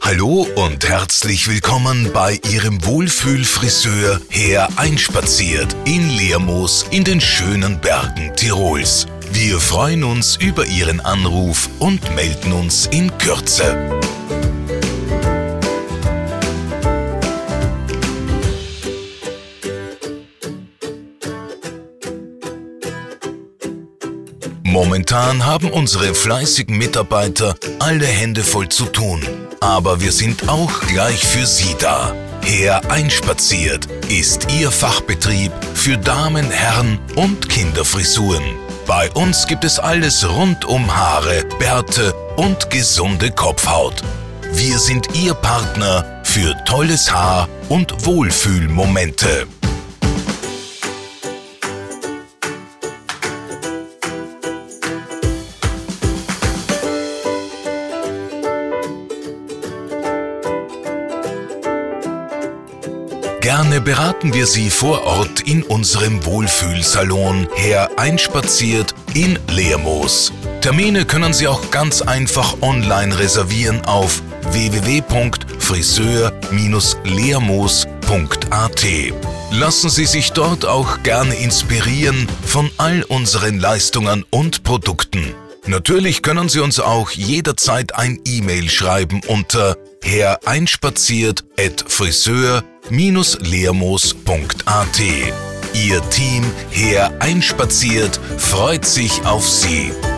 Hallo und herzlich willkommen bei Ihrem Wohlfühlfriseur Herr Einspaziert in Lermoos in den schönen Bergen Tirols. Wir freuen uns über Ihren Anruf und melden uns in Kürze. Momentan haben unsere fleißigen Mitarbeiter alle Hände voll zu tun. Aber wir sind auch gleich für Sie da. Herr Einspaziert ist Ihr Fachbetrieb für Damen-, Herren- und Kinderfrisuren. Bei uns gibt es alles rund um Haare, Bärte und gesunde Kopfhaut. Wir sind Ihr Partner für tolles Haar und Wohlfühlmomente. Gerne beraten wir Sie vor Ort in unserem Wohlfühlsalon Herr Einspaziert in Lermoos. Termine können Sie auch ganz einfach online reservieren auf www.friseur-lermoos.at. Lassen Sie sich dort auch gerne inspirieren von all unseren Leistungen und Produkten. Natürlich können Sie uns auch jederzeit ein E-Mail schreiben unter herreinspaziert@friseur-lermoos.at. Ihr Team Herr Einspaziert freut sich auf Sie.